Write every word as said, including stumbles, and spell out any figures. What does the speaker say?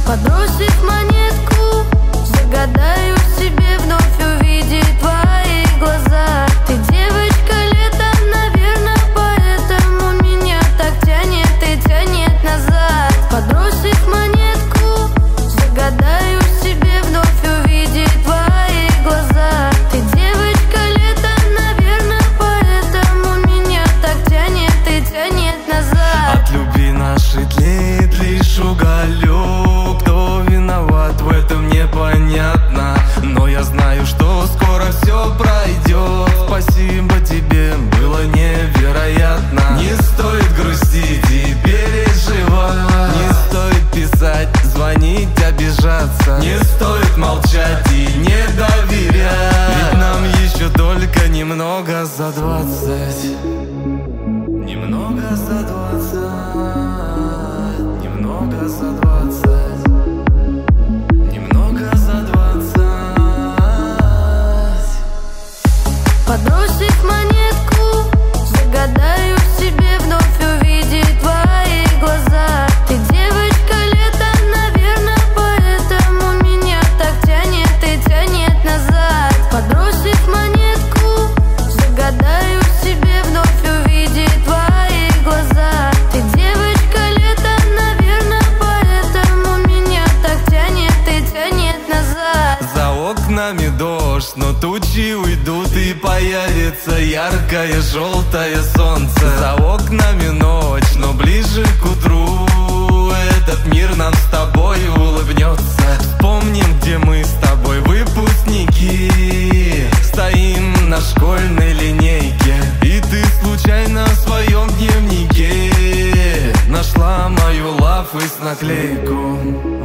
Подбросив монетку, загадаю себе вновь увидеть твои глаза. Ты девочка лета, наверное, поэтому меня так тянет и тянет назад. Подбросив монетку, загадаю себе вновь увидеть твои глаза. Ты девочка лета, наверное, поэтому меня так тянет и тянет назад. От любви нашей тлеет лишь уголек. Кто виноват в этом, непонятно, но я знаю, что скоро все пройдет. Спасибо тебе, было невероятно. Не стоит грустить и переживать, не стоит писать, звонить, обижаться, не стоит молчать и не доверять. Ведь нам еще только немного за двадцать. Немного за двадцать. Немного за двадцать. Немного за двадцать. Подбросив монетку, загадаю себе вновь увидеть твои глаза. Ты девочка лета, наверное, поэтому меня так тянет и тянет назад. Подбросив монетку, загадаю себе вновь увидеть твои глаза. Ты девочка лета, наверное, поэтому меня так тянет и тянет назад. За окнами дождь, но тучи уйдут и появится яркое желтое солнце. За окнами ночь, но ближе к утру этот мир нам с тобой улыбнется. Вспомним, где мы с тобой выпускники, стоим на школьной линейке, и ты случайно в своем дневнике нашла мою лав и с наклейку.